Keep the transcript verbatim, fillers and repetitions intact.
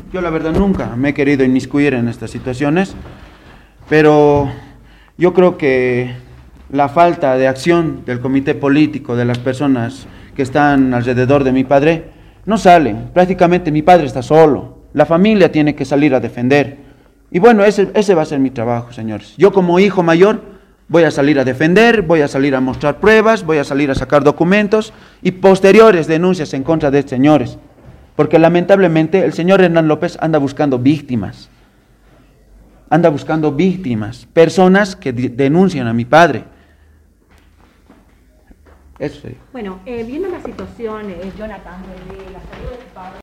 Yo la verdad nunca me he querido inmiscuir en estas situaciones, pero yo creo que la falta de acción del comité político, de las personas que están alrededor de mi padre, no salen. Prácticamente mi padre está solo. La familia tiene que salir a defender. Y bueno, ese, ese va a ser mi trabajo, señores. Yo como hijo mayor voy a salir a defender, voy a salir a mostrar pruebas, voy a salir a sacar documentos y posteriores denuncias en contra de estos señores. Porque lamentablemente el señor Hernán López anda buscando víctimas. Anda buscando víctimas, personas que de- denuncian a mi padre. Eso sería. Bueno, eh, viendo la situación, eh, Jonathan, de la salud de tu padre,